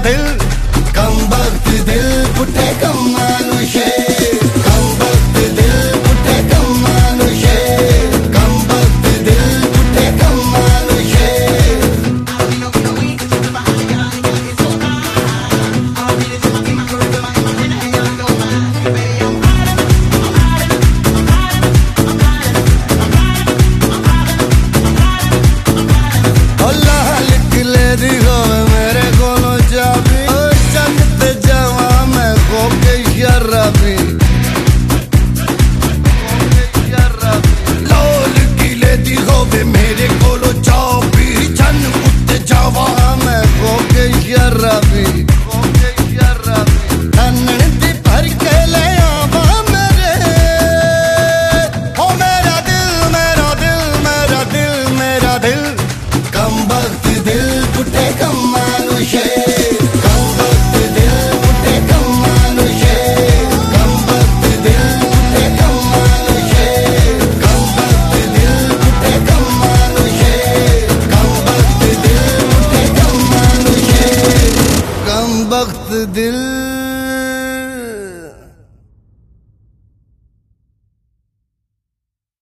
दिल, कम वक्त दिल पुटे कम मानुषे, कम वक्त दिल पुटे कम मानुषे, कम वक्त दिल पुटे कम मानुषे। मेरे को चाबी चकते जावा मैं खोके शराबी, लोल किले दी होवे मेरे को चाबी चन उत्ते जावा मैं खोके शराबी, धनन दी भर के ले आवा मेरे, ओ मेरा दिल मेरा दिल मेरा दिल मेरा दिल, कम वक्त दिल पुटे कम मानुषे, कम वक्त दिल पुटे कम मानुषे, कम वक्त दिल पुटे कम मानुषे, कम वक्त दिल पुटे कम मानुषे, कम वक्त दिल पुटे कम मानुषे, कम वक्त दिल